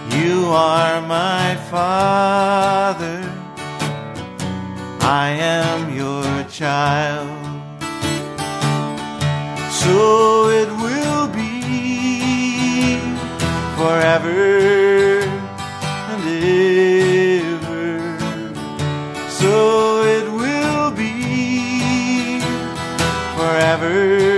You are my Father, I am your child. So it will be forever and ever. So it will be forever